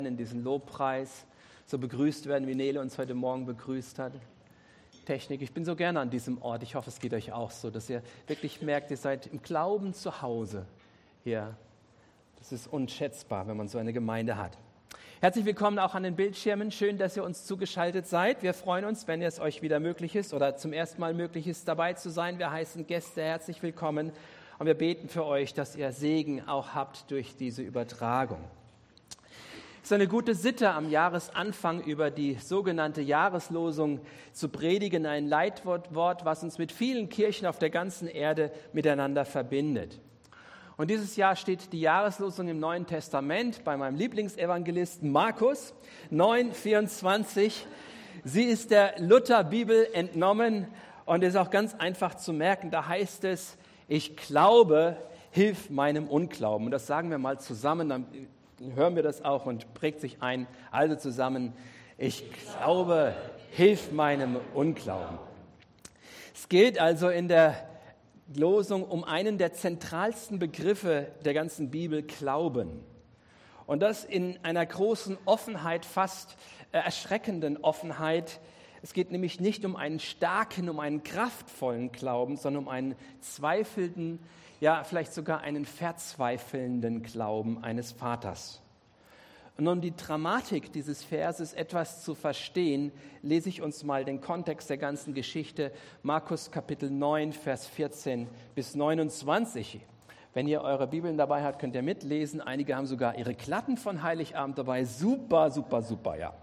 in diesen Lobpreis, so begrüßt werden, wie Nele uns heute Morgen begrüßt hat. Technik, ich bin so gerne an diesem Ort. Ich hoffe, es geht euch auch so, dass ihr wirklich merkt, ihr seid im Glauben zu Hause hier. Das ist unschätzbar, wenn man so eine Gemeinde hat. Herzlich willkommen auch an den Bildschirmen. Schön, dass ihr uns zugeschaltet seid. Wir freuen uns, wenn es euch wieder möglich ist oder zum ersten Mal möglich ist, dabei zu sein. Wir heißen Gäste herzlich willkommen und wir beten für euch, dass ihr Segen auch habt durch diese Übertragung. Es ist eine gute Sitte, am Jahresanfang über die sogenannte Jahreslosung zu predigen, ein Leitwort, was uns mit vielen Kirchen auf der ganzen Erde miteinander verbindet. Und dieses Jahr steht die Jahreslosung im Neuen Testament bei meinem Lieblingsevangelisten Markus 9,24. Sie ist der Lutherbibel entnommen und ist auch ganz einfach zu merken. Da heißt es, ich glaube, hilf meinem Unglauben. Und das sagen wir mal zusammen, dann hören wir das auch und prägt sich ein. Also zusammen, ich glaube, hilf meinem Unglauben. Es geht also in der Losung um einen der zentralsten Begriffe der ganzen Bibel, Glauben. Und das in einer großen Offenheit, fast erschreckenden Offenheit. Es geht nämlich nicht um einen starken, um einen kraftvollen Glauben, sondern um einen zweifelnden, ja, vielleicht sogar einen verzweifelnden Glauben eines Vaters. Und um die Dramatik dieses Verses etwas zu verstehen, lese ich uns mal den Kontext der ganzen Geschichte, Markus Kapitel 9, Vers 14 bis 29. Wenn ihr eure Bibeln dabei habt, könnt ihr mitlesen. Einige haben sogar ihre Klatten von Heiligabend dabei. Super, super, super, ja.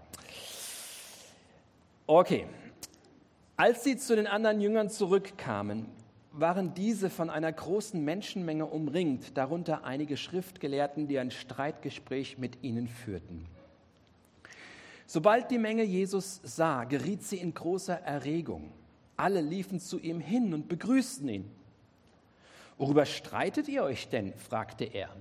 Okay. Als sie zu den anderen Jüngern zurückkamen, waren diese von einer großen Menschenmenge umringt, darunter einige Schriftgelehrten, die ein Streitgespräch mit ihnen führten. Sobald die Menge Jesus sah, geriet sie in großer Erregung. Alle liefen zu ihm hin und begrüßten ihn. »Worüber streitet ihr euch denn?« fragte er.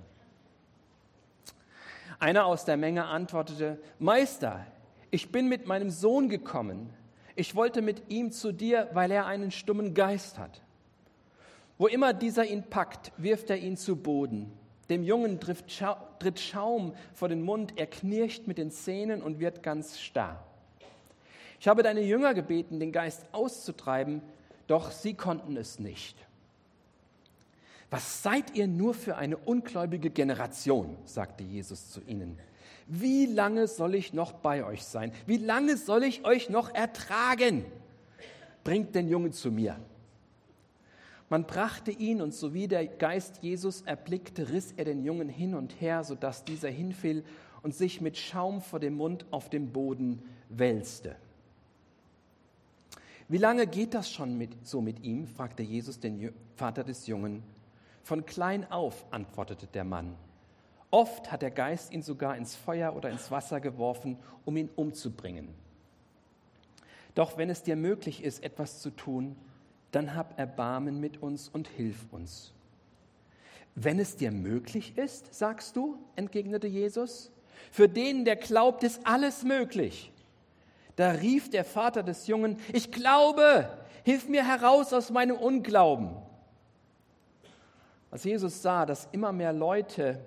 Einer aus der Menge antwortete, »Meister, ich bin mit meinem Sohn gekommen. Ich wollte mit ihm zu dir, weil er einen stummen Geist hat. Wo immer dieser ihn packt, wirft er ihn zu Boden. Dem Jungen tritt Schaum vor den Mund, er knirscht mit den Zähnen und wird ganz starr. Ich habe deine Jünger gebeten, den Geist auszutreiben, doch sie konnten es nicht.« »Was seid ihr nur für eine ungläubige Generation?« sagte Jesus zu ihnen. »Wie lange soll ich noch bei euch sein? Wie lange soll ich euch noch ertragen? Bringt den Jungen zu mir.« Man brachte ihn, und sowie der Geist Jesus erblickte, riss er den Jungen hin und her, sodass dieser hinfiel und sich mit Schaum vor dem Mund auf dem Boden wälzte. »Wie lange geht das schon so mit ihm?« fragte Jesus den Vater des Jungen. »Von klein auf«, antwortete der Mann. »Oft hat der Geist ihn sogar ins Feuer oder ins Wasser geworfen, um ihn umzubringen. Doch wenn es dir möglich ist, etwas zu tun, dann hab Erbarmen mit uns und hilf uns.« »Wenn es dir möglich ist, sagst du?«, entgegnete Jesus. »Für den, der glaubt, ist alles möglich.« Da rief der Vater des Jungen, »Ich glaube, hilf mir heraus aus meinem Unglauben.« Als Jesus sah, dass immer mehr Leute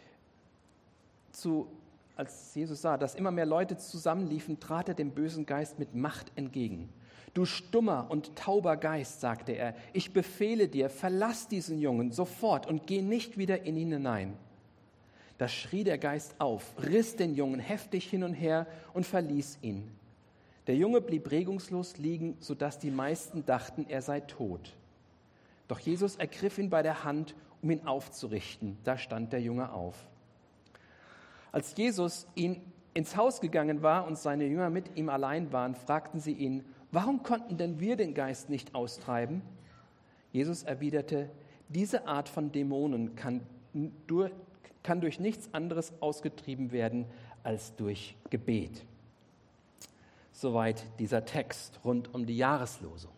zusammenliefen, trat er dem bösen Geist mit Macht entgegen. »Du stummer und tauber Geist«, sagte er, »ich befehle dir, verlass diesen Jungen sofort und geh nicht wieder in ihn hinein.« Da schrie der Geist auf, riss den Jungen heftig hin und her und verließ ihn. Der Junge blieb regungslos liegen, sodass die meisten dachten, er sei tot. Doch Jesus ergriff ihn bei der Hand, um ihn aufzurichten. Da stand der Junge auf. Als Jesus ins Haus gegangen war und seine Jünger mit ihm allein waren, fragten sie ihn, »Warum konnten denn wir den Geist nicht austreiben?« Jesus erwiderte, »Diese Art von Dämonen kann durch nichts anderes ausgetrieben werden als durch Gebet.« Soweit dieser Text rund um die Jahreslosung.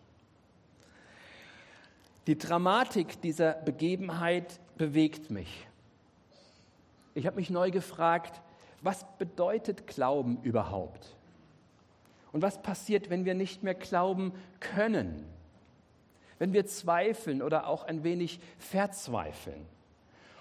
Die Dramatik dieser Begebenheit bewegt mich. Ich habe mich neu gefragt, was bedeutet Glauben überhaupt? Und was passiert, wenn wir nicht mehr glauben können? Wenn wir zweifeln oder auch ein wenig verzweifeln?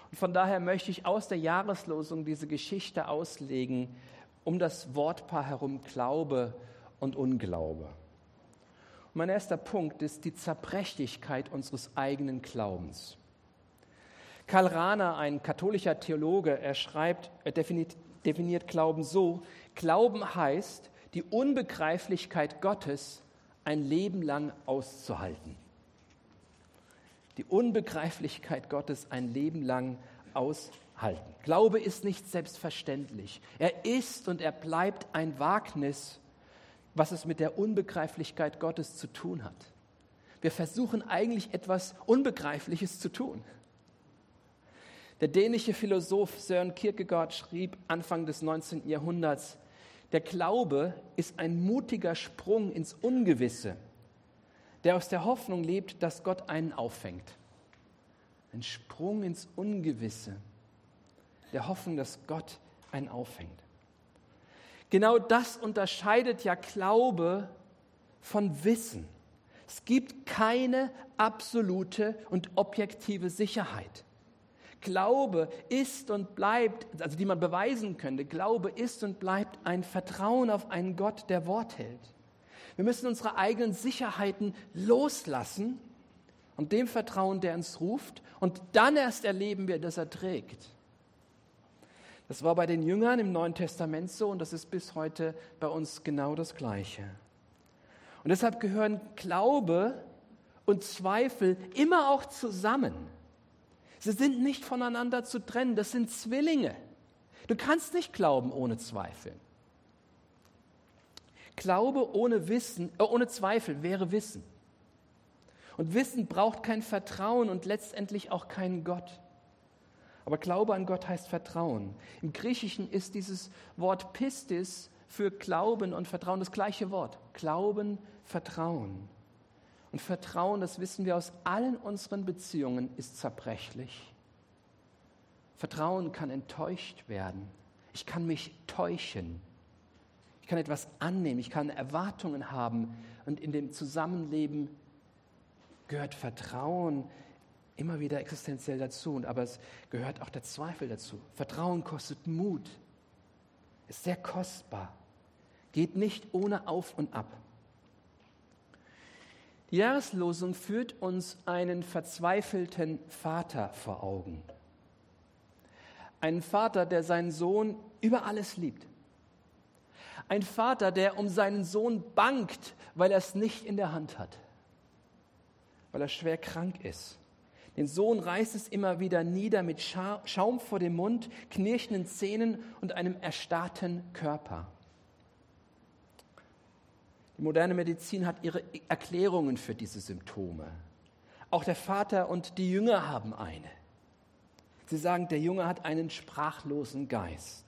Und von daher möchte ich aus der Jahreslosung diese Geschichte auslegen, um das Wortpaar herum Glaube und Unglaube. Und mein erster Punkt ist die Zerbrechlichkeit unseres eigenen Glaubens. Karl Rahner, ein katholischer Theologe, er definiert Glauben so: Glauben heißt, die Unbegreiflichkeit Gottes ein Leben lang auszuhalten. Die Unbegreiflichkeit Gottes ein Leben lang aushalten. Glaube ist nicht selbstverständlich. Er ist und er bleibt ein Wagnis, was es mit der Unbegreiflichkeit Gottes zu tun hat. Wir versuchen eigentlich etwas Unbegreifliches zu tun. Der dänische Philosoph Søren Kierkegaard schrieb Anfang des 19. Jahrhunderts: Der Glaube ist ein mutiger Sprung ins Ungewisse, der aus der Hoffnung lebt, dass Gott einen auffängt. Ein Sprung ins Ungewisse, der Hoffnung, dass Gott einen auffängt. Genau das unterscheidet ja Glaube von Wissen. Es gibt keine absolute und objektive Sicherheit. Glaube ist und bleibt, also die man beweisen könnte, Glaube ist und bleibt ein Vertrauen auf einen Gott, der Wort hält. Wir müssen unsere eigenen Sicherheiten loslassen und dem vertrauen, der uns ruft, und dann erst erleben wir, dass er trägt. Das war bei den Jüngern im Neuen Testament so und das ist bis heute bei uns genau das Gleiche. Und deshalb gehören Glaube und Zweifel immer auch zusammen. Sie sind nicht voneinander zu trennen, das sind Zwillinge. Du kannst nicht glauben ohne Zweifel. Glaube ohne Zweifel wäre Wissen. Und Wissen braucht kein Vertrauen und letztendlich auch keinen Gott. Aber Glaube an Gott heißt Vertrauen. Im Griechischen ist dieses Wort Pistis für Glauben und Vertrauen das gleiche Wort. Glauben, Vertrauen. Und Vertrauen, das wissen wir aus allen unseren Beziehungen, ist zerbrechlich. Vertrauen kann enttäuscht werden. Ich kann mich täuschen. Ich kann etwas annehmen. Ich kann Erwartungen haben. Und in dem Zusammenleben gehört Vertrauen immer wieder existenziell dazu. Aber es gehört auch der Zweifel dazu. Vertrauen kostet Mut. Ist sehr kostbar. Geht nicht ohne Auf und Ab. Die Jahreslosung führt uns einen verzweifelten Vater vor Augen. Einen Vater, der seinen Sohn über alles liebt. Ein Vater, der um seinen Sohn bangt, weil er es nicht in der Hand hat. Weil er schwer krank ist. Den Sohn reißt es immer wieder nieder mit Schaum vor dem Mund, knirschenden Zähnen und einem erstarrten Körper. Die moderne Medizin hat ihre Erklärungen für diese Symptome. Auch der Vater und die Jünger haben eine. Sie sagen, der Junge hat einen sprachlosen Geist.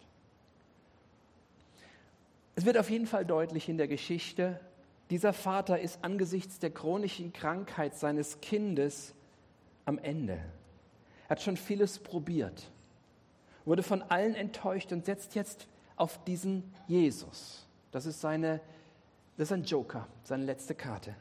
Es wird auf jeden Fall deutlich in der Geschichte, dieser Vater ist angesichts der chronischen Krankheit seines Kindes am Ende. Er hat schon vieles probiert, wurde von allen enttäuscht und setzt jetzt auf diesen Jesus. Das ist ein Joker, seine letzte Karte.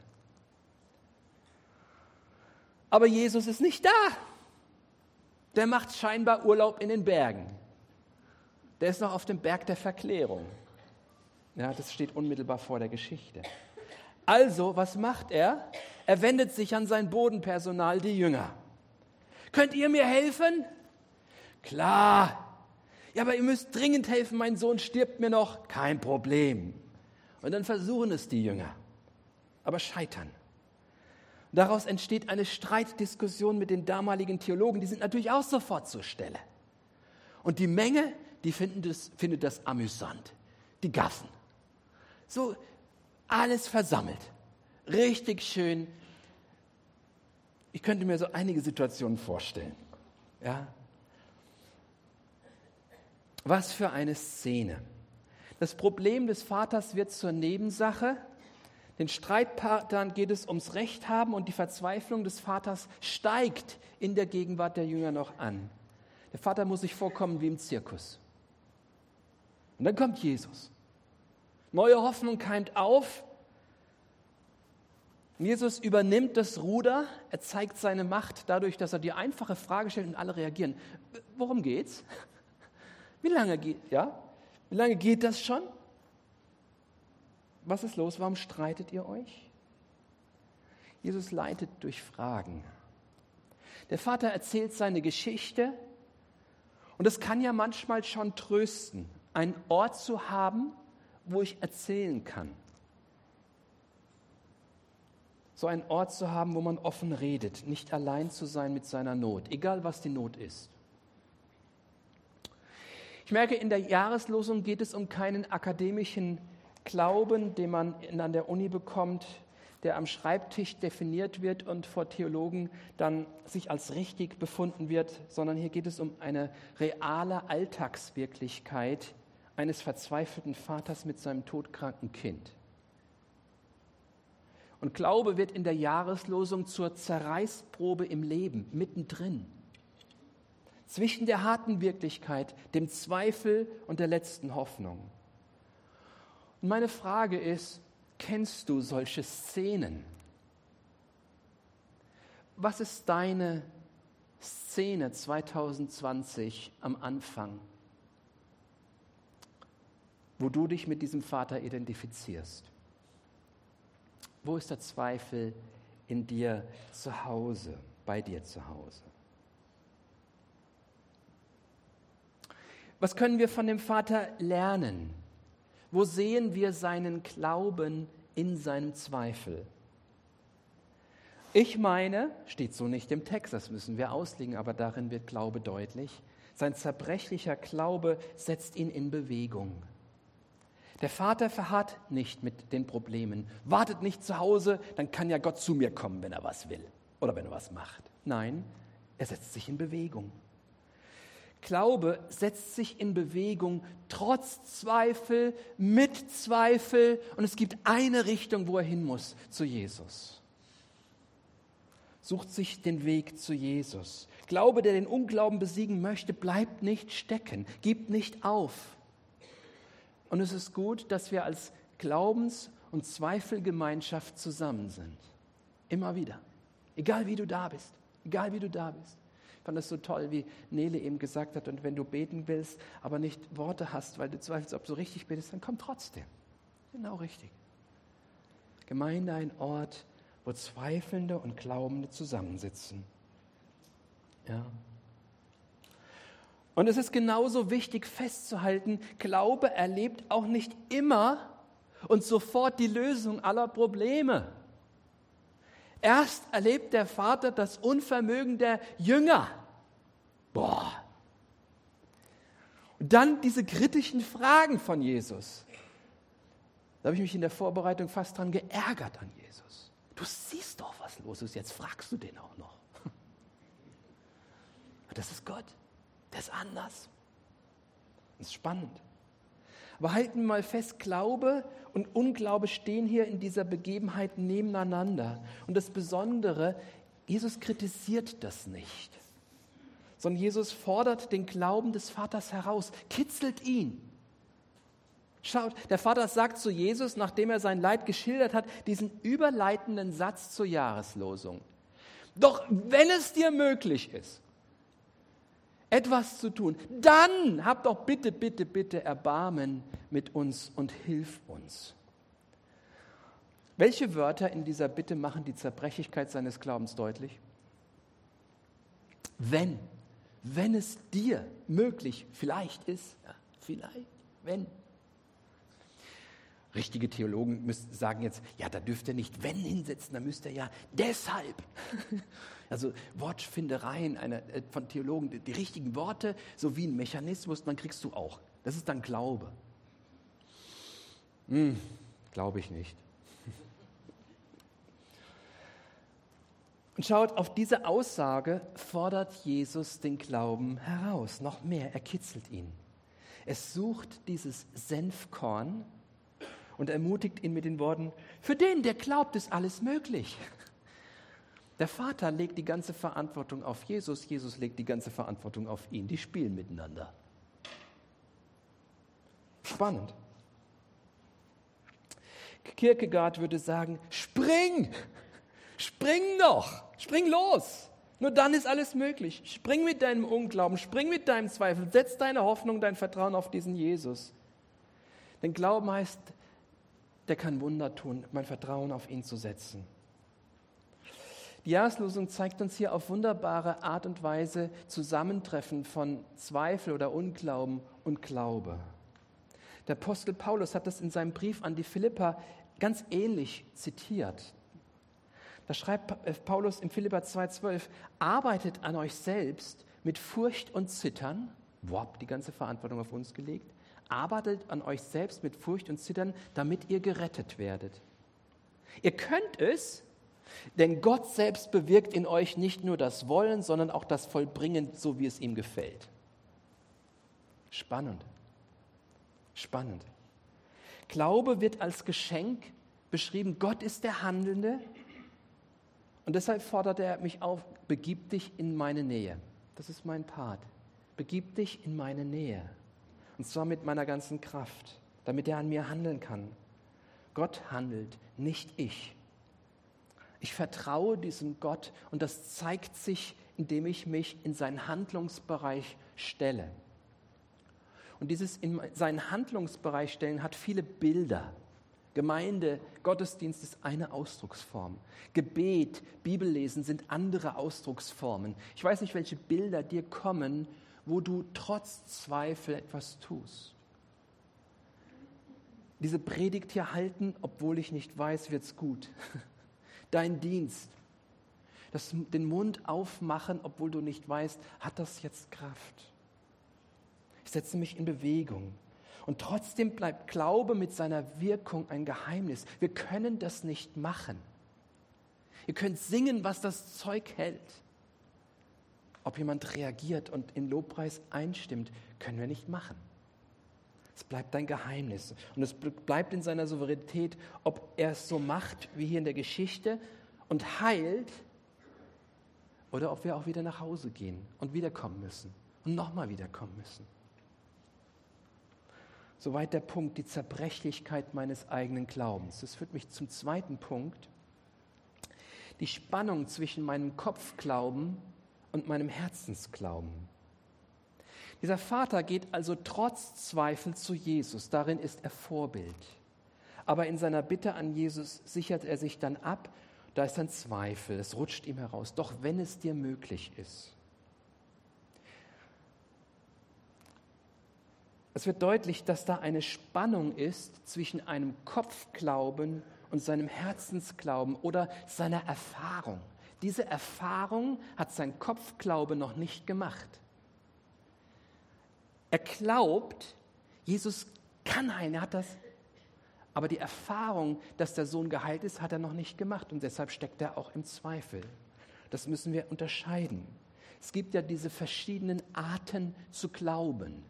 Aber Jesus ist nicht da. Der macht scheinbar Urlaub in den Bergen. Der ist noch auf dem Berg der Verklärung. Ja, das steht unmittelbar vor der Geschichte. Also, was macht er? Er wendet sich an sein Bodenpersonal, die Jünger. Könnt ihr mir helfen? Klar. Ja, aber ihr müsst dringend helfen, mein Sohn stirbt mir noch. Kein Problem. Und dann versuchen es die Jünger, aber scheitern. Daraus entsteht eine Streitdiskussion mit den damaligen Theologen, die sind natürlich auch sofort zur Stelle. Und die Menge, die findet das amüsant, die Gassen. So alles versammelt, richtig schön. Ich könnte mir so einige Situationen vorstellen. Ja? Was für eine Szene. Das Problem des Vaters wird zur Nebensache. Den Streitpartnern geht es ums Recht haben und die Verzweiflung des Vaters steigt in der Gegenwart der Jünger noch an. Der Vater muss sich vorkommen wie im Zirkus. Und dann kommt Jesus. Neue Hoffnung keimt auf. Und Jesus übernimmt das Ruder, er zeigt seine Macht dadurch, dass er die einfache Frage stellt und alle reagieren. Worum geht's? Wie lange geht das schon? Was ist los? Warum streitet ihr euch? Jesus leitet durch Fragen. Der Vater erzählt seine Geschichte und es kann ja manchmal schon trösten, einen Ort zu haben, wo ich erzählen kann. So einen Ort zu haben, wo man offen redet, nicht allein zu sein mit seiner Not, egal was die Not ist. Ich merke, in der Jahreslosung geht es um keinen akademischen Glauben, den man an der Uni bekommt, der am Schreibtisch definiert wird und vor Theologen dann sich als richtig befunden wird, sondern hier geht es um eine reale Alltagswirklichkeit eines verzweifelten Vaters mit seinem todkranken Kind. Und Glaube wird in der Jahreslosung zur Zerreißprobe im Leben, mittendrin. Zwischen der harten Wirklichkeit, dem Zweifel und der letzten Hoffnung. Und meine Frage ist, kennst du solche Szenen? Was ist deine Szene 2020 am Anfang, wo du dich mit diesem Vater identifizierst? Wo ist der Zweifel in dir zu Hause, bei dir zu Hause? Was können wir von dem Vater lernen? Wo sehen wir seinen Glauben in seinem Zweifel? Ich meine, steht so nicht im Text, das müssen wir auslegen, aber darin wird Glaube deutlich. Sein zerbrechlicher Glaube setzt ihn in Bewegung. Der Vater verharrt nicht mit den Problemen, wartet nicht zu Hause, dann kann ja Gott zu mir kommen, wenn er was will oder wenn er was macht. Nein, er setzt sich in Bewegung. Glaube setzt sich in Bewegung, trotz Zweifel, mit Zweifel, und es gibt eine Richtung, wo er hin muss, zu Jesus. Sucht sich den Weg zu Jesus. Glaube, der den Unglauben besiegen möchte, bleibt nicht stecken, gibt nicht auf. Und es ist gut, dass wir als Glaubens- und Zweifelgemeinschaft zusammen sind. Immer wieder. Egal wie du da bist. Egal wie du da bist. Ich fand das so toll, wie Nele eben gesagt hat, und wenn du beten willst, aber nicht Worte hast, weil du zweifelst, ob du richtig betest, dann komm trotzdem. Genau richtig. Gemeinde, ein Ort, wo Zweifelnde und Glaubende zusammensitzen. Ja. Und es ist genauso wichtig festzuhalten, Glaube erlebt auch nicht immer und sofort die Lösung aller Probleme. Erst erlebt der Vater das Unvermögen der Jünger. Und dann diese kritischen Fragen von Jesus. Da habe ich mich in der Vorbereitung fast dran geärgert an Jesus. Du siehst doch, was los ist, jetzt fragst du den auch noch. Das ist Gott. Das ist anders. Das ist spannend. Aber halten wir mal fest, Glaube und Unglaube stehen hier in dieser Begebenheit nebeneinander. Und das Besondere, Jesus kritisiert das nicht, sondern Jesus fordert den Glauben des Vaters heraus, kitzelt ihn. Schaut, der Vater sagt zu Jesus, nachdem er sein Leid geschildert hat, diesen überleitenden Satz zur Jahreslosung. Doch wenn es dir möglich ist, etwas zu tun, dann hab doch bitte, bitte, bitte Erbarmen mit uns und hilf uns. Welche Wörter in dieser Bitte machen die Zerbrechlichkeit seines Glaubens deutlich? Wenn es dir möglich vielleicht ist, ja, vielleicht, wenn. Richtige Theologen sagen jetzt, ja, da dürft ihr nicht wenn hinsetzen, da müsst ihr ja deshalb. Also Wortfindereien von Theologen, die richtigen Worte, so wie ein Mechanismus, dann kriegst du auch. Das ist dann Glaube. Glaube ich nicht. Und schaut, auf diese Aussage fordert Jesus den Glauben heraus. Noch mehr, er kitzelt ihn. Es sucht dieses Senfkorn und ermutigt ihn mit den Worten, für den, der glaubt, ist alles möglich. Der Vater legt die ganze Verantwortung auf Jesus, Jesus legt die ganze Verantwortung auf ihn. Die spielen miteinander. Spannend. Kierkegaard würde sagen, spring! Spring doch, spring los. Nur dann ist alles möglich. Spring mit deinem Unglauben, spring mit deinem Zweifel, setz deine Hoffnung, dein Vertrauen auf diesen Jesus. Denn Glauben heißt, der kann Wunder tun, mein Vertrauen auf ihn zu setzen. Die Jahreslosung zeigt uns hier auf wunderbare Art und Weise Zusammentreffen von Zweifel oder Unglauben und Glaube. Der Apostel Paulus hat das in seinem Brief an die Philipper ganz ähnlich zitiert. Da schreibt Paulus in Philipper 2,12, arbeitet an euch selbst mit Furcht und Zittern, die ganze Verantwortung auf uns gelegt, arbeitet an euch selbst mit Furcht und Zittern, damit ihr gerettet werdet. Ihr könnt es, denn Gott selbst bewirkt in euch nicht nur das Wollen, sondern auch das Vollbringen, so wie es ihm gefällt. Spannend. Spannend. Glaube wird als Geschenk beschrieben, Gott ist der Handelnde und deshalb fordert er mich auf, begib dich in meine Nähe. Das ist mein Part. Begib dich in meine Nähe. Und zwar mit meiner ganzen Kraft, damit er an mir handeln kann. Gott handelt, nicht ich. Ich vertraue diesem Gott und das zeigt sich, indem ich mich in seinen Handlungsbereich stelle. Und dieses in seinen Handlungsbereich stellen hat viele Bilder. Gemeinde, Gottesdienst ist eine Ausdrucksform. Gebet, Bibellesen sind andere Ausdrucksformen. Ich weiß nicht, welche Bilder dir kommen, wo du trotz Zweifel etwas tust. Diese Predigt hier halten, obwohl ich nicht weiß, wird's gut. Dein Dienst. Den Mund aufmachen, obwohl du nicht weißt, hat das jetzt Kraft? Ich setze mich in Bewegung. Und trotzdem bleibt Glaube mit seiner Wirkung ein Geheimnis. Wir können das nicht machen. Ihr könnt singen, was das Zeug hält. Ob jemand reagiert und in Lobpreis einstimmt, können wir nicht machen. Es bleibt ein Geheimnis. Und es bleibt in seiner Souveränität, ob er es so macht, wie hier in der Geschichte, und heilt, oder ob wir auch wieder nach Hause gehen und wiederkommen müssen und nochmal wiederkommen müssen. Soweit der Punkt, die Zerbrechlichkeit meines eigenen Glaubens. Das führt mich zum zweiten Punkt. Die Spannung zwischen meinem Kopfglauben und meinem Herzensglauben. Dieser Vater geht also trotz Zweifel zu Jesus. Darin ist er Vorbild. Aber in seiner Bitte an Jesus sichert er sich dann ab. Da ist ein Zweifel. Es rutscht ihm heraus. Doch wenn es dir möglich ist. Es wird deutlich, dass da eine Spannung ist zwischen einem Kopfglauben und seinem Herzensglauben oder seiner Erfahrung. Diese Erfahrung hat sein Kopfglaube noch nicht gemacht. Er glaubt, Jesus kann heilen, er hat das. Aber die Erfahrung, dass der Sohn geheilt ist, hat er noch nicht gemacht und deshalb steckt er auch im Zweifel. Das müssen wir unterscheiden. Es gibt ja diese verschiedenen Arten zu glauben.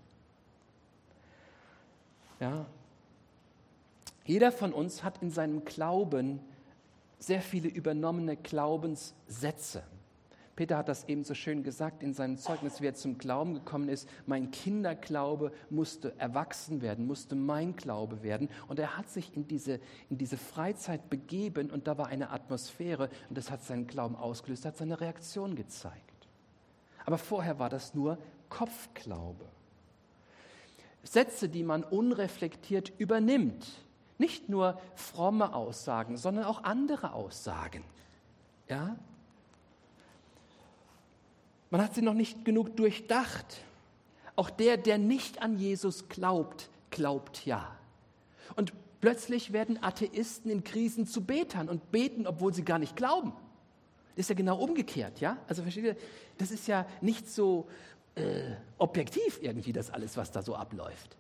Ja. Jeder von uns hat in seinem Glauben sehr viele übernommene Glaubenssätze. Peter hat das eben so schön gesagt in seinem Zeugnis, wie er zum Glauben gekommen ist. Mein Kinderglaube musste erwachsen werden, musste mein Glaube werden. Und er hat sich in diese Freizeit begeben und da war eine Atmosphäre und das hat seinen Glauben ausgelöst, hat seine Reaktion gezeigt. Aber vorher war das nur Kopfglaube. Sätze, die man unreflektiert übernimmt. Nicht nur fromme Aussagen, sondern auch andere Aussagen. Ja? Man hat sie noch nicht genug durchdacht. Auch der nicht an Jesus glaubt, glaubt ja. Und plötzlich werden Atheisten in Krisen zu Betern und beten, obwohl sie gar nicht glauben. Das ist ja genau umgekehrt, ja? Also versteht ihr, das ist ja nicht so objektiv irgendwie das alles, was da so abläuft.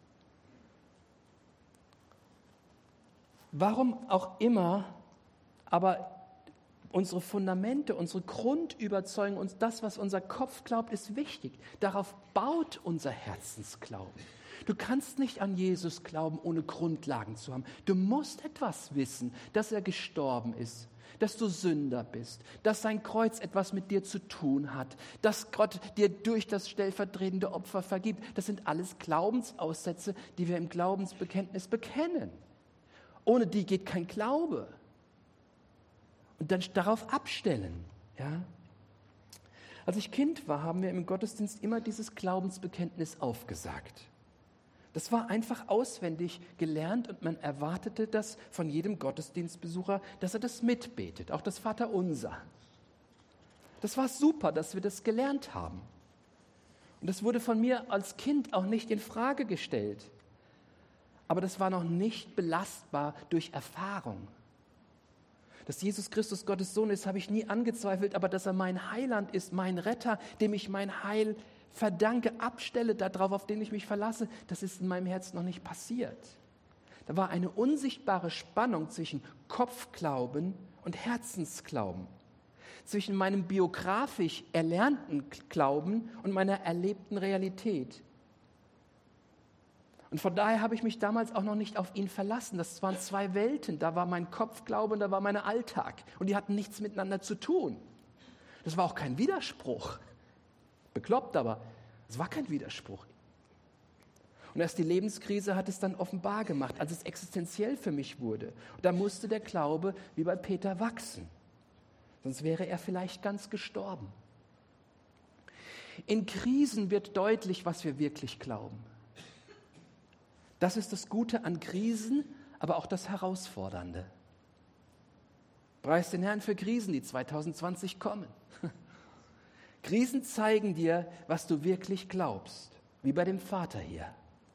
Warum auch immer, aber unsere Fundamente, unsere Grundüberzeugung, uns das, was unser Kopf glaubt, ist wichtig. Darauf baut unser Herzensglauben. Du kannst nicht an Jesus glauben, ohne Grundlagen zu haben. Du musst etwas wissen, dass er gestorben ist, dass du Sünder bist, dass sein Kreuz etwas mit dir zu tun hat, dass Gott dir durch das stellvertretende Opfer vergibt. Das sind alles Glaubensaussätze, die wir im Glaubensbekenntnis bekennen. Ohne die geht kein Glaube. und dann darauf abstellen. Ja? Als ich Kind war, haben wir im Gottesdienst immer dieses Glaubensbekenntnis aufgesagt. Das war einfach auswendig gelernt und man erwartete das von jedem Gottesdienstbesucher, dass er das mitbetet, auch das Vaterunser. Das war super, dass wir das gelernt haben. Und das wurde von mir als Kind auch nicht in Frage gestellt. Aber das war noch nicht belastbar durch Erfahrung. Dass Jesus Christus Gottes Sohn ist, habe ich nie angezweifelt, aber dass er mein Heiland ist, mein Retter, dem ich mein Heil verdanke, abstelle darauf, auf den ich mich verlasse, das ist in meinem Herzen noch nicht passiert. Da war eine unsichtbare Spannung zwischen Kopfglauben und Herzensglauben, zwischen meinem biografisch erlernten Glauben und meiner erlebten Realität. Und von daher habe ich mich damals auch noch nicht auf ihn verlassen. Das waren zwei Welten. Da war mein Kopfglaube und da war mein Alltag. Und die hatten nichts miteinander zu tun. Das war auch kein Widerspruch. Bekloppt, aber es war kein Widerspruch. Und erst die Lebenskrise hat es dann offenbar gemacht, als es existenziell für mich wurde. Und da musste der Glaube wie bei Peter wachsen. Sonst wäre er vielleicht ganz gestorben. In Krisen wird deutlich, was wir wirklich glauben. Das ist das Gute an Krisen, aber auch das Herausfordernde. Preis den Herrn für Krisen, die 2020 kommen. Krisen zeigen dir, was du wirklich glaubst, wie bei dem Vater hier.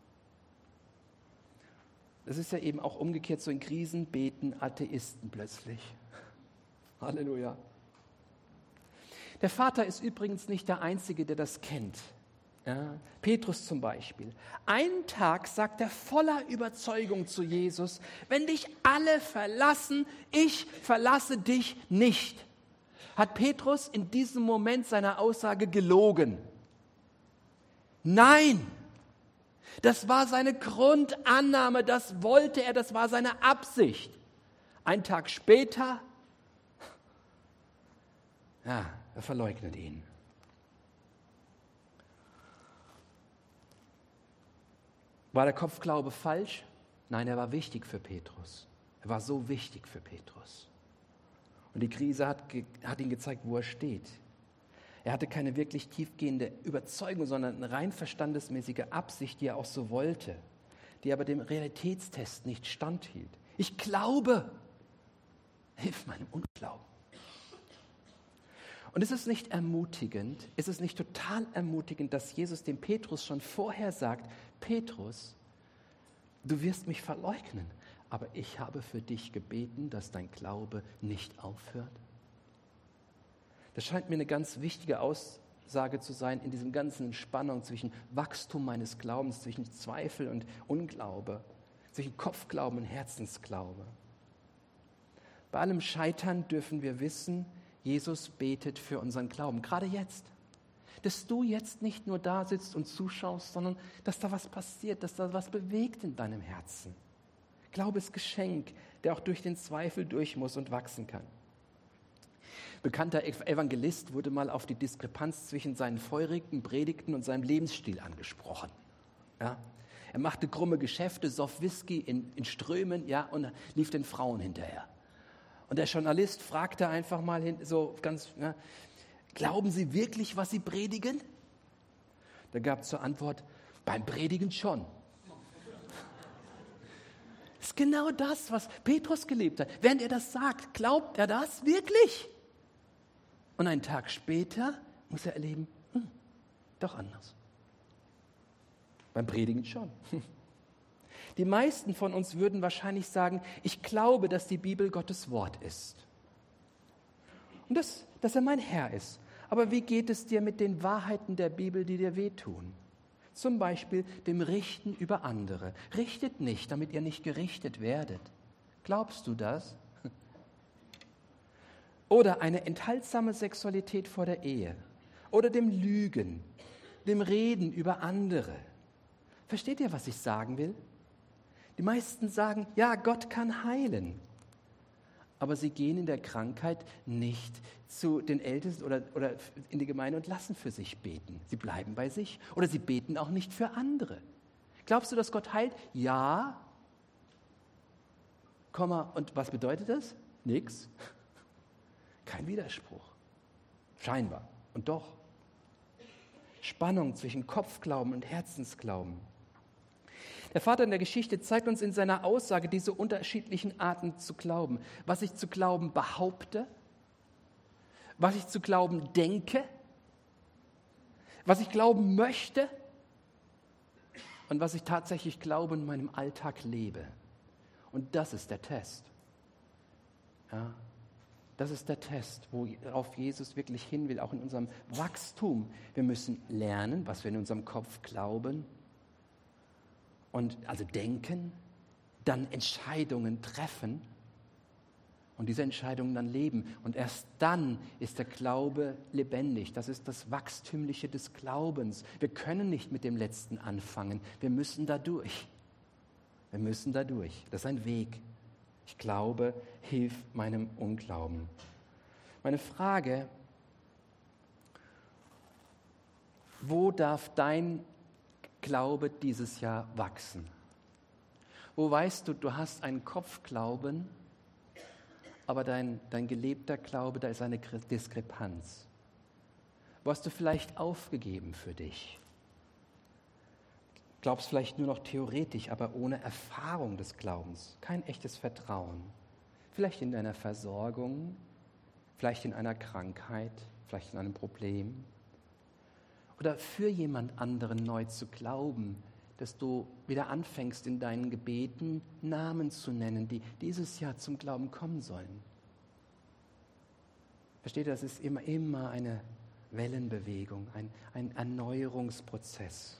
Das ist ja eben auch umgekehrt, so in Krisen beten Atheisten plötzlich. Halleluja. Der Vater ist übrigens nicht der Einzige, der das kennt. Ja, Petrus zum Beispiel. Einen Tag sagt er voller Überzeugung zu Jesus, wenn dich alle verlassen, ich verlasse dich nicht. Hat Petrus in diesem Moment seiner Aussage gelogen? Nein, das war seine Grundannahme, das wollte er, das war seine Absicht. Einen Tag später, ja, er verleugnet ihn. War der Kopfglaube falsch? Nein, er war wichtig für Petrus. Er war so wichtig für Petrus. Und die Krise hat ihm gezeigt, wo er steht. Er hatte keine wirklich tiefgehende Überzeugung, sondern eine rein verstandesmäßige Absicht, die er auch so wollte, die aber dem Realitätstest nicht standhielt. Ich glaube, hilf meinem Unglauben. Und ist es nicht ermutigend, ist es nicht total ermutigend, dass Jesus dem Petrus schon vorher sagt, Petrus, du wirst mich verleugnen, aber ich habe für dich gebeten, dass dein Glaube nicht aufhört? Das scheint mir eine ganz wichtige Aussage zu sein in diesem ganzen Spannung zwischen Wachstum meines Glaubens, zwischen Zweifel und Unglaube, zwischen Kopfglauben und Herzensglaube. Bei allem Scheitern dürfen wir wissen, Jesus betet für unseren Glauben, gerade jetzt. Dass du jetzt nicht nur da sitzt und zuschaust, sondern dass da was passiert, dass da was bewegt in deinem Herzen. Glaube ist Geschenk, der auch durch den Zweifel durch muss und wachsen kann. Bekannter Evangelist wurde mal auf die Diskrepanz zwischen seinen feurigen Predigten und seinem Lebensstil angesprochen. Ja? Er machte krumme Geschäfte, soff Whisky in Strömen, ja, und lief den Frauen hinterher. Und der Journalist fragte einfach mal so ganz, ja, glauben Sie wirklich, was Sie predigen? Da gab es zur Antwort, beim Predigen schon. Das ist genau das, was Petrus gelebt hat. Während er das sagt, glaubt er das wirklich? Und einen Tag später muss er erleben, doch anders. Beim Predigen schon. Die meisten von uns würden wahrscheinlich sagen, ich glaube, dass die Bibel Gottes Wort ist. Und dass er mein Herr ist. Aber wie geht es dir mit den Wahrheiten der Bibel, die dir wehtun? Zum Beispiel dem Richten über andere. Richtet nicht, damit ihr nicht gerichtet werdet. Glaubst du das? Oder eine enthaltsame Sexualität vor der Ehe. Oder dem Lügen, dem Reden über andere. Versteht ihr, was ich sagen will? Die meisten sagen, ja, Gott kann heilen. Aber sie gehen in der Krankheit nicht zu den Ältesten oder in die Gemeinde und lassen für sich beten. Sie bleiben bei sich. Oder sie beten auch nicht für andere. Glaubst du, dass Gott heilt? Ja. Komma, und was bedeutet das? Nix. Kein Widerspruch. Scheinbar. Und doch. Spannung zwischen Kopfglauben und Herzensglauben. Der Vater in der Geschichte zeigt uns in seiner Aussage diese unterschiedlichen Arten zu glauben. Was ich zu glauben behaupte, was ich zu glauben denke, was ich glauben möchte und was ich tatsächlich glaube und in meinem Alltag lebe. Und das ist der Test. Ja, das ist der Test, worauf Jesus wirklich hin will, auch in unserem Wachstum. Wir müssen lernen, was wir in unserem Kopf glauben und also denken, dann Entscheidungen treffen und diese Entscheidungen dann leben. Und erst dann ist der Glaube lebendig. Das ist das Wachstümliche des Glaubens. Wir können nicht mit dem Letzten anfangen. Wir müssen da durch. Wir müssen da durch. Das ist ein Weg. Ich glaube, hilf meinem Unglauben. Meine Frage, wo darf dein Glaube dieses Jahr wachsen? Wo weißt du, du hast einen Kopfglauben, aber dein gelebter Glaube, da ist eine Diskrepanz. Wo hast du vielleicht aufgegeben für dich? Glaubst vielleicht nur noch theoretisch, aber ohne Erfahrung des Glaubens. Kein echtes Vertrauen. Vielleicht in deiner Versorgung, vielleicht in einer Krankheit, vielleicht in einem Problem. Oder für jemand anderen neu zu glauben, dass du wieder anfängst, in deinen Gebeten Namen zu nennen, die dieses Jahr zum Glauben kommen sollen. Versteht ihr, das ist immer eine Wellenbewegung, ein Erneuerungsprozess.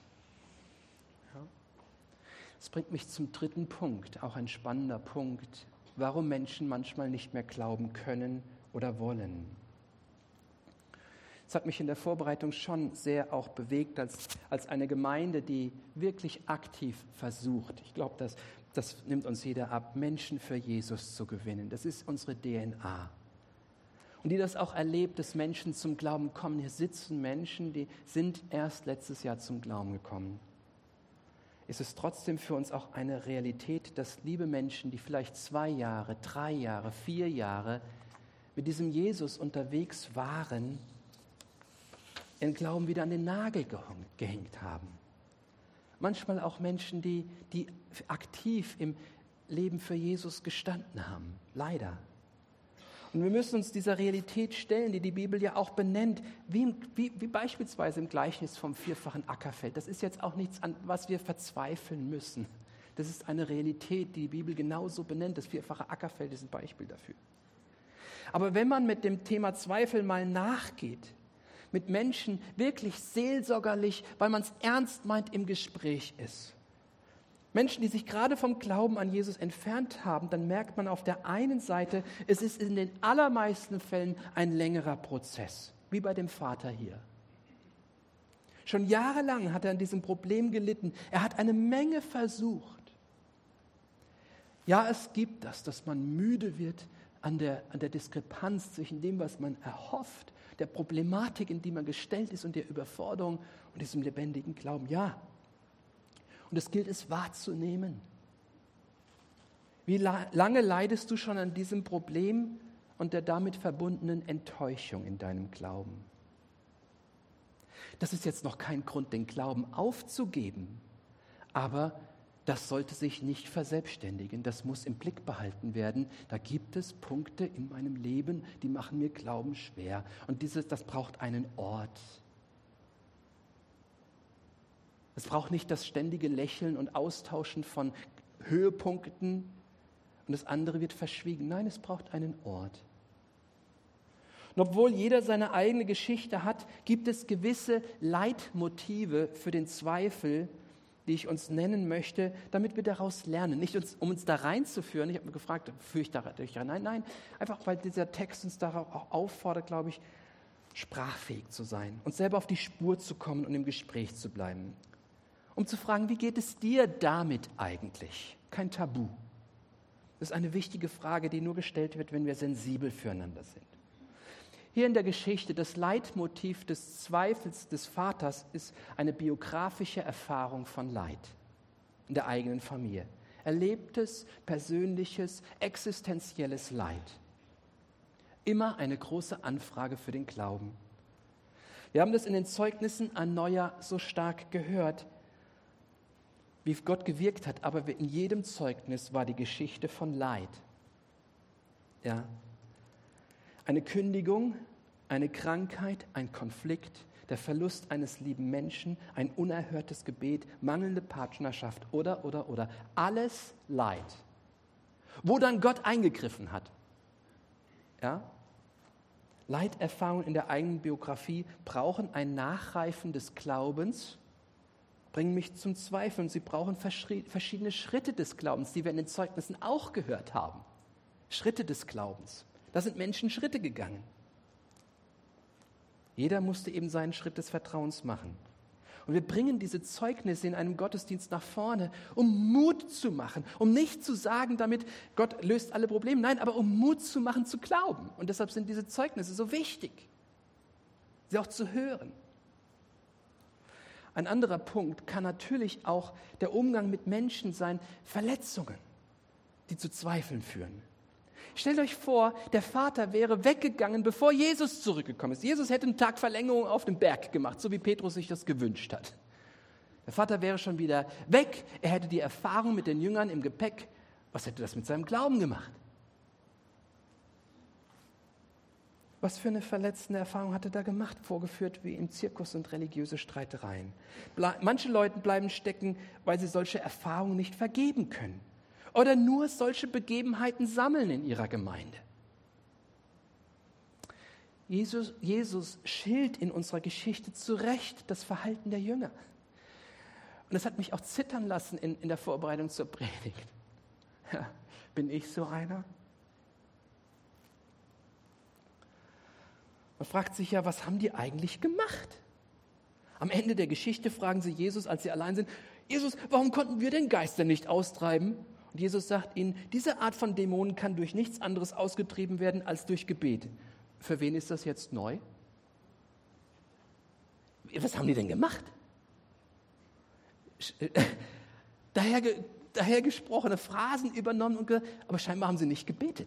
Das bringt mich zum dritten Punkt, auch ein spannender Punkt, warum Menschen manchmal nicht mehr glauben können oder wollen. Das hat mich in der Vorbereitung schon sehr auch bewegt, als eine Gemeinde, die wirklich aktiv versucht. Ich glaube, das nimmt uns jeder ab, Menschen für Jesus zu gewinnen. Das ist unsere DNA. Und die das auch erlebt, dass Menschen zum Glauben kommen. Hier sitzen Menschen, die sind erst letztes Jahr zum Glauben gekommen. Ist es trotzdem für uns auch eine Realität, dass liebe Menschen, die vielleicht 2 Jahre, 3 Jahre, 4 Jahre mit diesem Jesus unterwegs waren, ihren Glauben wieder an den Nagel gehängt haben. Manchmal auch Menschen, die aktiv im Leben für Jesus gestanden haben. Leider. Und wir müssen uns dieser Realität stellen, die die Bibel ja auch benennt, wie beispielsweise im Gleichnis vom 4-fachen Ackerfeld. Das ist jetzt auch nichts, an was wir verzweifeln müssen. Das ist eine Realität, die die Bibel genauso benennt. Das 4-fache Ackerfeld ist ein Beispiel dafür. Aber wenn man mit dem Thema Zweifel mal nachgeht, mit Menschen wirklich seelsorgerlich, weil man es ernst meint, im Gespräch ist, Menschen, die sich gerade vom Glauben an Jesus entfernt haben, dann merkt man auf der einen Seite, es ist in den allermeisten Fällen ein längerer Prozess, wie bei dem Vater hier. Schon jahrelang hat er an diesem Problem gelitten. Er hat eine Menge versucht. Ja, es gibt das, dass man müde wird an der Diskrepanz zwischen dem, was man erhofft, der Problematik, in die man gestellt ist und der Überforderung und diesem lebendigen Glauben. Ja. Und es gilt es wahrzunehmen. Wie lange leidest du schon an diesem Problem und der damit verbundenen Enttäuschung in deinem Glauben? Das ist jetzt noch kein Grund, den Glauben aufzugeben, aber das sollte sich nicht verselbstständigen. Das muss im Blick behalten werden. Da gibt es Punkte in meinem Leben, die machen mir Glauben schwer. Und das braucht einen Ort. Es braucht nicht das ständige Lächeln und Austauschen von Höhepunkten und das andere wird verschwiegen. Nein, es braucht einen Ort. Und obwohl jeder seine eigene Geschichte hat, gibt es gewisse Leitmotive für den Zweifel, die ich uns nennen möchte, damit wir daraus lernen. Nicht um uns da reinzuführen. Ich habe mich gefragt, führe ich da rein? Nein, einfach weil dieser Text uns darauf auch auffordert, glaube ich, sprachfähig zu sein, uns selber auf die Spur zu kommen und im Gespräch zu bleiben. Um zu fragen, wie geht es dir damit eigentlich? Kein Tabu. Das ist eine wichtige Frage, die nur gestellt wird, wenn wir sensibel füreinander sind. Hier in der Geschichte, das Leitmotiv des Zweifels des Vaters ist eine biografische Erfahrung von Leid in der eigenen Familie. Erlebtes, persönliches, existenzielles Leid. Immer eine große Anfrage für den Glauben. Wir haben das in den Zeugnissen an Neujahr so stark gehört, wie Gott gewirkt hat, aber in jedem Zeugnis war die Geschichte von Leid. Ja. Eine Kündigung, eine Krankheit, ein Konflikt, der Verlust eines lieben Menschen, ein unerhörtes Gebet, mangelnde Partnerschaft oder. Alles Leid. Wo dann Gott eingegriffen hat. Ja? Leiterfahrungen in der eigenen Biografie brauchen ein Nachreifen des Glaubens, bringen mich zum Zweifeln. Sie brauchen verschiedene Schritte des Glaubens, die wir in den Zeugnissen auch gehört haben. Schritte des Glaubens. Da sind Menschen Schritte gegangen. Jeder musste eben seinen Schritt des Vertrauens machen. Und wir bringen diese Zeugnisse in einem Gottesdienst nach vorne, um Mut zu machen, um nicht zu sagen damit, Gott löst alle Probleme, nein, aber um Mut zu machen, zu glauben. Und deshalb sind diese Zeugnisse so wichtig, sie auch zu hören. Ein anderer Punkt kann natürlich auch der Umgang mit Menschen sein, Verletzungen, die zu Zweifeln führen. Stellt euch vor, der Vater wäre weggegangen, bevor Jesus zurückgekommen ist. Jesus hätte einen Tag Verlängerung auf dem Berg gemacht, so wie Petrus sich das gewünscht hat. Der Vater wäre schon wieder weg, er hätte die Erfahrung mit den Jüngern im Gepäck. Was hätte das mit seinem Glauben gemacht? Was für eine verletzende Erfahrung hat er da gemacht, vorgeführt wie im Zirkus und religiöse Streitereien. Manche Leute bleiben stecken, weil sie solche Erfahrungen nicht vergeben können. Oder nur solche Begebenheiten sammeln in ihrer Gemeinde. Jesus schildert in unserer Geschichte zu Recht das Verhalten der Jünger. Und das hat mich auch zittern lassen in der Vorbereitung zur Predigt. Ja, bin ich so einer? Man fragt sich ja, was haben die eigentlich gemacht? Am Ende der Geschichte fragen sie Jesus, als sie allein sind, Jesus, warum konnten wir den Geist denn nicht austreiben? Und Jesus sagt ihnen, diese Art von Dämonen kann durch nichts anderes ausgetrieben werden als durch Gebet. Für wen ist das jetzt neu? Was haben die denn gemacht? Daher gesprochene Phrasen übernommen, aber scheinbar haben sie nicht gebetet.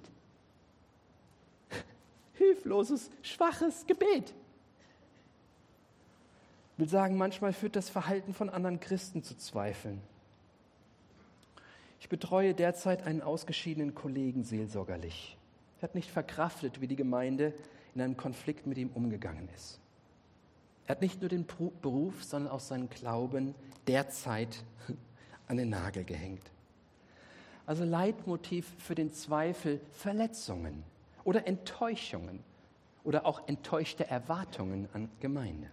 Hilfloses, schwaches Gebet. Ich will sagen, manchmal führt das Verhalten von anderen Christen zu Zweifeln. Ich betreue derzeit einen ausgeschiedenen Kollegen seelsorgerlich. Er hat nicht verkraftet, wie die Gemeinde in einem Konflikt mit ihm umgegangen ist. Er hat nicht nur den Beruf, sondern auch seinen Glauben derzeit an den Nagel gehängt. Also Leitmotiv für den Zweifel, Verletzungen oder Enttäuschungen oder auch enttäuschte Erwartungen an Gemeinde.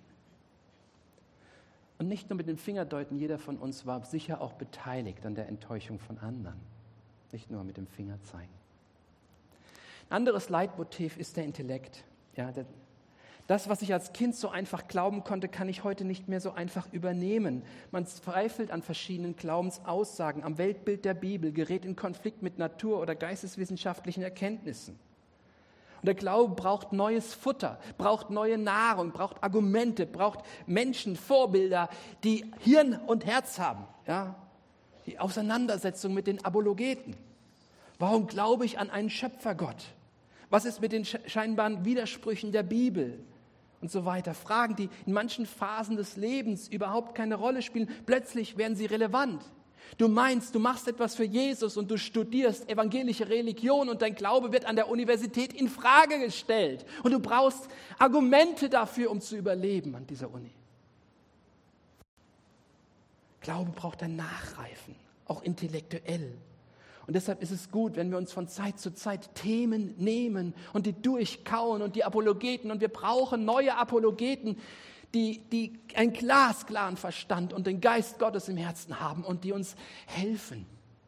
Und nicht nur mit dem Fingerdeuten, jeder von uns war sicher auch beteiligt an der Enttäuschung von anderen. Nicht nur mit dem Finger zeigen. Ein anderes Leitmotiv ist der Intellekt. Ja, das, was ich als Kind so einfach glauben konnte, kann ich heute nicht mehr so einfach übernehmen. Man zweifelt an verschiedenen Glaubensaussagen, am Weltbild der Bibel, gerät in Konflikt mit Natur- oder geisteswissenschaftlichen Erkenntnissen. Und der Glaube braucht neues Futter, braucht neue Nahrung, braucht Argumente, braucht Menschen, Vorbilder, die Hirn und Herz haben. Ja? Die Auseinandersetzung mit den Apologeten. Warum glaube ich an einen Schöpfergott? Was ist mit den scheinbaren Widersprüchen der Bibel? Und so weiter. Fragen, die in manchen Phasen des Lebens überhaupt keine Rolle spielen, plötzlich werden sie relevant. Du meinst, du machst etwas für Jesus und du studierst evangelische Religion und dein Glaube wird an der Universität in Frage gestellt. Und du brauchst Argumente dafür, um zu überleben an dieser Uni. Glaube braucht ein Nachreifen, auch intellektuell. Und deshalb ist es gut, wenn wir uns von Zeit zu Zeit Themen nehmen und die durchkauen und die Apologeten. Und wir brauchen neue Apologeten, die einen glasklaren Verstand und den Geist Gottes im Herzen haben und die uns helfen.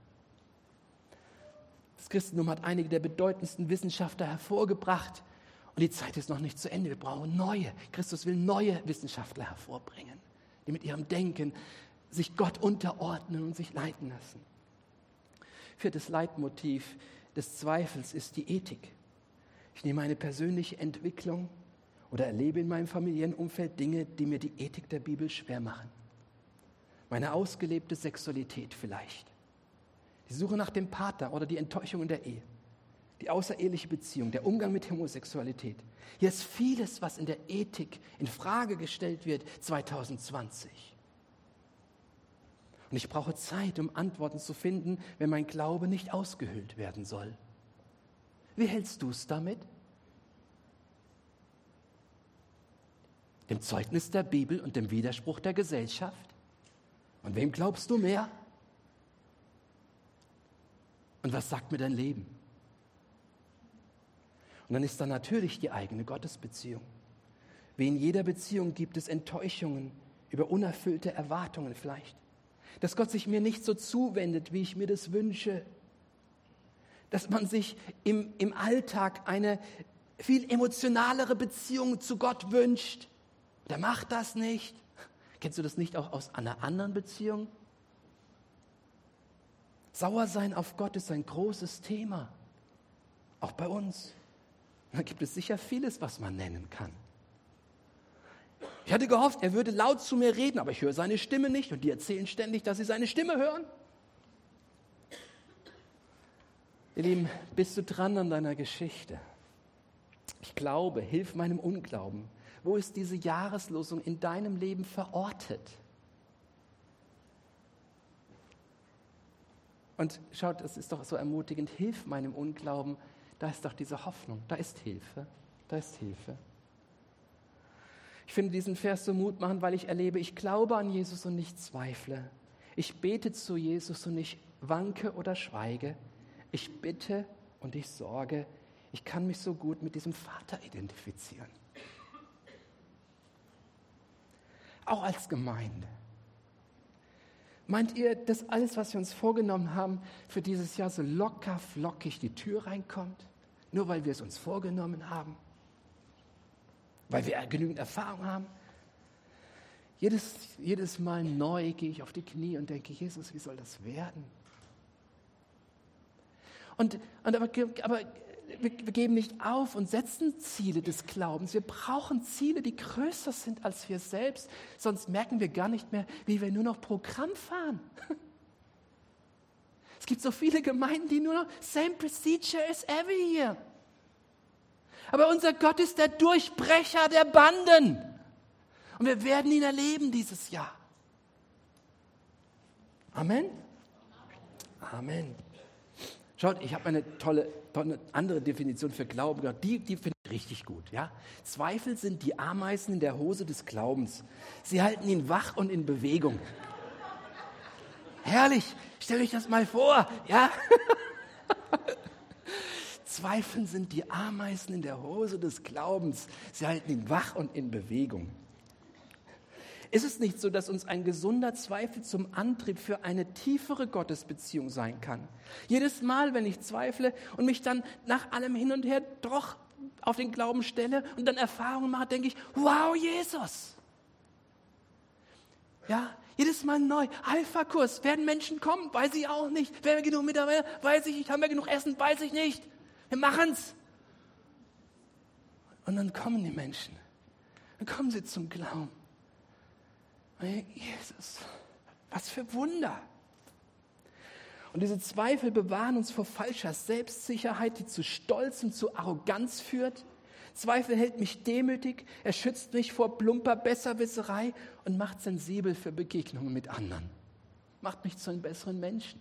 Das Christentum hat einige der bedeutendsten Wissenschaftler hervorgebracht und die Zeit ist noch nicht zu Ende. Wir brauchen neue. Christus will neue Wissenschaftler hervorbringen, die mit ihrem Denken sich Gott unterordnen und sich leiten lassen. Viertes Leitmotiv des Zweifels ist die Ethik. Ich nehme eine persönliche Entwicklung oder erlebe in meinem familiären Umfeld Dinge, die mir die Ethik der Bibel schwer machen. Meine ausgelebte Sexualität vielleicht. Die Suche nach dem Partner oder die Enttäuschung in der Ehe. die außereheliche Beziehung, der Umgang mit Homosexualität. Hier ist vieles, was in der Ethik in Frage gestellt wird, 2020. Und ich brauche Zeit, um Antworten zu finden, wenn mein Glaube nicht ausgehöhlt werden soll. Wie hältst du es damit? Dem Zeugnis der Bibel und dem Widerspruch der Gesellschaft? Und wem glaubst du mehr? Und was sagt mir dein Leben? Und dann ist da natürlich die eigene Gottesbeziehung. Wie in jeder Beziehung gibt es Enttäuschungen über unerfüllte Erwartungen vielleicht. Dass Gott sich mir nicht so zuwendet, wie ich mir das wünsche. Dass man sich im Alltag eine viel emotionalere Beziehung zu Gott wünscht. Der macht das nicht. Kennst du das nicht auch aus einer anderen Beziehung? Sauersein auf Gott ist ein großes Thema. Auch bei uns. Da gibt es sicher vieles, was man nennen kann. Ich hatte gehofft, er würde laut zu mir reden, aber ich höre seine Stimme nicht und die erzählen ständig, dass sie seine Stimme hören. Ihr Lieben, bist du dran an deiner Geschichte? Ich glaube, hilf meinem Unglauben. Wo ist diese Jahreslosung in deinem Leben verortet? Und schaut, es ist doch so ermutigend, hilf meinem Unglauben. Da ist doch diese Hoffnung, da ist Hilfe, da ist Hilfe. Ich finde diesen Vers so mutmachend, weil ich erlebe, ich glaube an Jesus und nicht zweifle. Ich bete zu Jesus und ich wanke oder schweige. Ich bitte und ich sorge. Ich kann mich so gut mit diesem Vater identifizieren. Auch als Gemeinde. Meint ihr, dass alles, was wir uns vorgenommen haben, für dieses Jahr so locker, flockig die Tür reinkommt? Nur weil wir es uns vorgenommen haben? Weil wir genügend Erfahrung haben? Jedes Mal neu gehe ich auf die Knie und denke, Jesus, wie soll das werden? Aber wir geben nicht auf und setzen Ziele des Glaubens. Wir brauchen Ziele, die größer sind als wir selbst. Sonst merken wir gar nicht mehr, wie wir nur noch Programm fahren. Es gibt so viele Gemeinden, die nur noch same procedure as every year. Aber unser Gott ist der Durchbrecher der Banden. Und wir werden ihn erleben dieses Jahr. Amen? Amen. Schaut, ich habe eine tolle andere Definition für Glauben gehört. Die finde ich richtig gut. Ja? Zweifel sind die Ameisen in der Hose des Glaubens. Sie halten ihn wach und in Bewegung. Herrlich, stellt euch das mal vor. Ja? Zweifeln sind die Ameisen in der Hose des Glaubens. Sie halten ihn wach und in Bewegung. Ist es nicht so, dass uns ein gesunder Zweifel zum Antrieb für eine tiefere Gottesbeziehung sein kann? Jedes Mal, wenn ich zweifle und mich dann nach allem hin und her doch auf den Glauben stelle und dann Erfahrungen mache, denke ich, wow, Jesus. Ja, jedes Mal neu. Alpha-Kurs, werden Menschen kommen? Weiß ich auch nicht. Werden wir genug Mitarbeiter? Weiß ich nicht. Haben wir genug Essen? Weiß ich nicht. Wir machen's. Und dann kommen die Menschen. Dann kommen sie zum Glauben. Jesus, was für Wunder. Und diese Zweifel bewahren uns vor falscher Selbstsicherheit, die zu Stolz und zu Arroganz führt. Zweifel hält mich demütig, er schützt mich vor plumper Besserwisserei und macht sensibel für Begegnungen mit anderen. Macht mich zu einem besseren Menschen.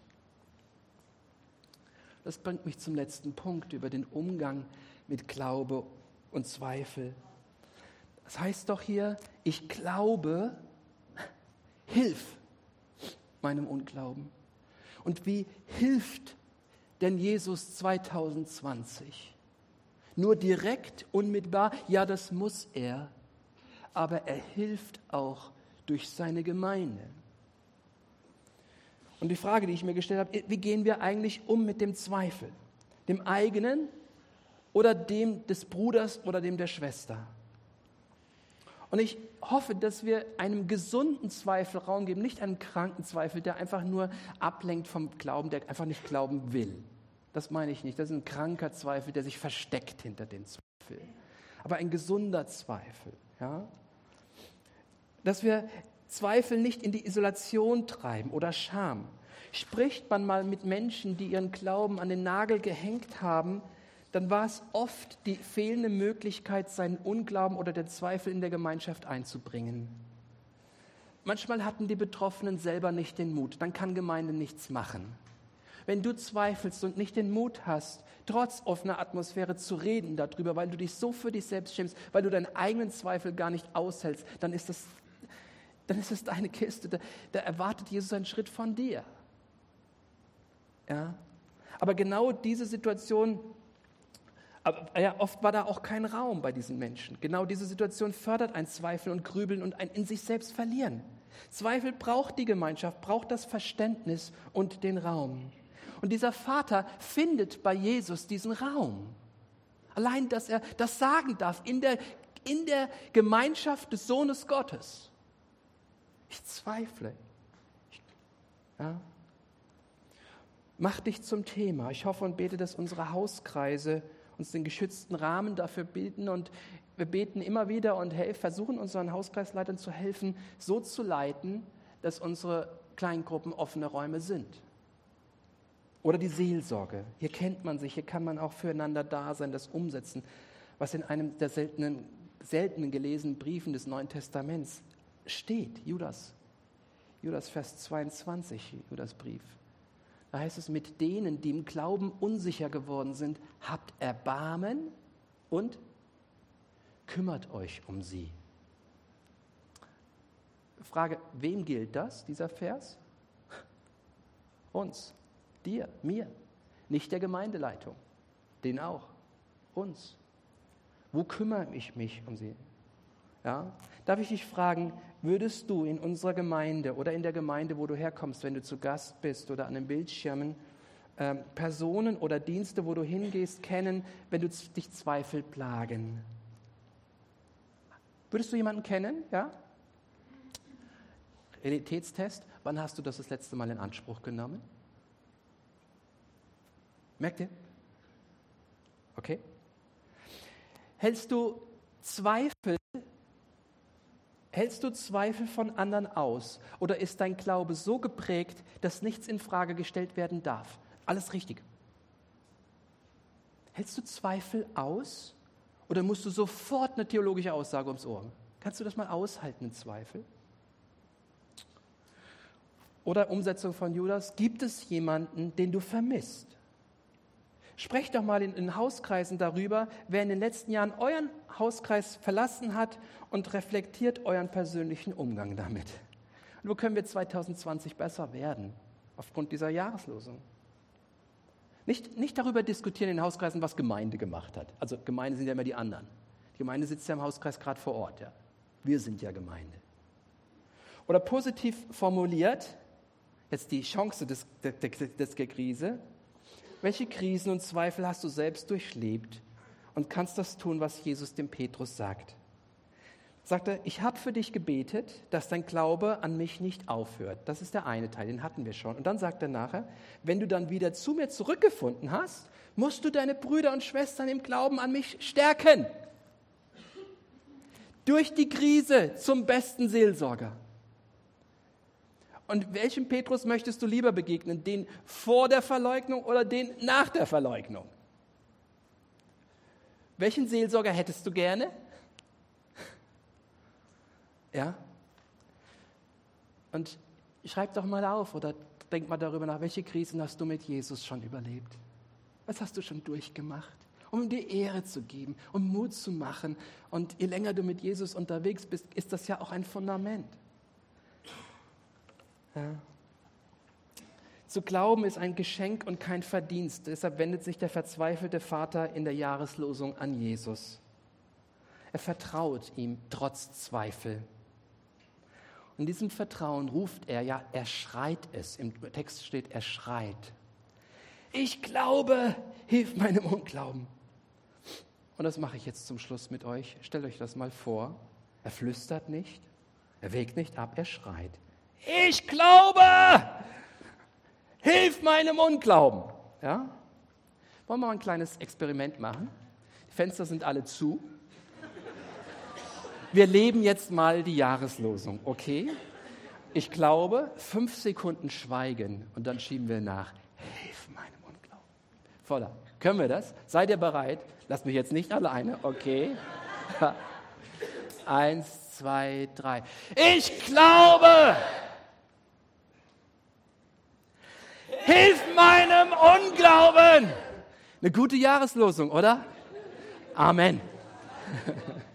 Das bringt mich zum letzten Punkt über den Umgang mit Glaube und Zweifel. Das heißt doch hier, ich glaube, hilf meinem Unglauben. Und wie hilft denn Jesus 2020? Nur direkt, unmittelbar? Ja, das muss er. Aber er hilft auch durch seine Gemeinde. Und die Frage, die ich mir gestellt habe, wie gehen wir eigentlich um mit dem Zweifel? Dem eigenen oder dem des Bruders oder dem der Schwester? Und ich hoffe, dass wir einem gesunden Zweifel Raum geben, nicht einem kranken Zweifel, der einfach nur ablenkt vom Glauben, der einfach nicht glauben will. Das meine ich nicht. Das ist ein kranker Zweifel, der sich versteckt hinter dem Zweifel. Aber ein gesunder Zweifel. Ja? Dass wir Zweifel nicht in die Isolation treiben oder Scham. Spricht man mal mit Menschen, die ihren Glauben an den Nagel gehängt haben, dann war es oft die fehlende Möglichkeit, seinen Unglauben oder den Zweifel in der Gemeinschaft einzubringen. Manchmal hatten die Betroffenen selber nicht den Mut, dann kann Gemeinde nichts machen. Wenn du zweifelst und nicht den Mut hast, trotz offener Atmosphäre zu reden darüber, weil du dich so für dich selbst schämst, weil du deinen eigenen Zweifel gar nicht aushältst, dann ist das deine Kiste. Da erwartet Jesus einen Schritt von dir. Ja? Aber genau diese Situation, oft war da auch kein Raum bei diesen Menschen. Genau diese Situation fördert ein Zweifeln und Grübeln und ein in sich selbst verlieren. Zweifel braucht die Gemeinschaft, braucht das Verständnis und den Raum. Und dieser Vater findet bei Jesus diesen Raum. Allein, dass er das sagen darf in der Gemeinschaft des Sohnes Gottes. Ich zweifle. Mach dich zum Thema. Ich hoffe und bete, dass unsere Hauskreise uns den geschützten Rahmen dafür bilden. Und wir beten immer wieder und versuchen unseren Hauskreisleitern zu helfen, so zu leiten, dass unsere Kleingruppen offene Räume sind. Oder die Seelsorge. Hier kennt man sich, hier kann man auch füreinander da sein, das umsetzen, was in einem der seltenen gelesenen Briefen des Neuen Testaments steht. Judas Vers 22, Judas Brief. Da heißt es, mit denen, die im Glauben unsicher geworden sind, habt Erbarmen und kümmert euch um sie. Frage, wem gilt das, dieser Vers? Uns, dir, mir, nicht der Gemeindeleitung, denen auch, uns. Wo kümmere ich mich um sie? Ja? Darf ich dich fragen, würdest du in unserer Gemeinde oder in der Gemeinde, wo du herkommst, wenn du zu Gast bist oder an den Bildschirmen, Personen oder Dienste, wo du hingehst, kennen, wenn dich Zweifel plagen? Würdest du jemanden kennen? Ja? Realitätstest, wann hast du das letzte Mal in Anspruch genommen? Merkt ihr? Okay. Hältst du Zweifel von anderen aus? Oder ist dein Glaube so geprägt, dass nichts in Frage gestellt werden darf? Alles richtig. Hältst du Zweifel aus? Oder musst du sofort eine theologische Aussage ums Ohr? Kannst du das mal aushalten, einen Zweifel? Oder Umsetzung von Judas, gibt es jemanden, den du vermisst? Sprecht doch mal in Hauskreisen darüber, wer in den letzten Jahren euren Hauskreis verlassen hat und reflektiert euren persönlichen Umgang damit. Und wo können wir 2020 besser werden, aufgrund dieser Jahreslosung? Nicht darüber diskutieren in den Hauskreisen, was Gemeinde gemacht hat. Also Gemeinde sind ja immer die anderen. Die Gemeinde sitzt ja im Hauskreis gerade vor Ort. Ja. Wir sind ja Gemeinde. Oder positiv formuliert, jetzt die Chance der Krise. Welche Krisen und Zweifel hast du selbst durchlebt und kannst das tun, was Jesus dem Petrus sagt? Sagt er, ich habe für dich gebetet, dass dein Glaube an mich nicht aufhört. Das ist der eine Teil, den hatten wir schon. Und dann sagt er nachher, wenn du dann wieder zu mir zurückgefunden hast, musst du deine Brüder und Schwestern im Glauben an mich stärken. Durch die Krise zum besten Seelsorger. Und welchem Petrus möchtest du lieber begegnen? Den vor der Verleugnung oder den nach der Verleugnung? Welchen Seelsorger hättest du gerne? Ja? Und schreib doch mal auf oder denk mal darüber nach, welche Krisen hast du mit Jesus schon überlebt? Was hast du schon durchgemacht? Um ihm die Ehre zu geben, um Mut zu machen. Und je länger du mit Jesus unterwegs bist, ist das ja auch ein Fundament. Ja. Zu glauben ist ein Geschenk und kein Verdienst. Deshalb wendet sich der verzweifelte Vater in der Jahreslosung an Jesus. Er vertraut ihm trotz Zweifel. Und in diesem Vertrauen ruft er, er schreit es. Im Text steht, er schreit. Ich glaube, hilf meinem Unglauben. Und das mache ich jetzt zum Schluss mit euch. Stellt euch das mal vor. Er flüstert nicht, er wägt nicht ab, er schreit. Ich glaube, hilf meinem Unglauben. Ja? Wollen wir mal ein kleines Experiment machen? Die Fenster sind alle zu. Wir leben jetzt mal die Jahreslosung, okay? Ich glaube, 5 Sekunden schweigen und dann schieben wir nach. Hilf meinem Unglauben. Voller. Können wir das? Seid ihr bereit? Lasst mich jetzt nicht alleine, okay? 1, 2, 3. Ich glaube! Hilf meinem Unglauben! Eine gute Jahreslosung, oder? Amen.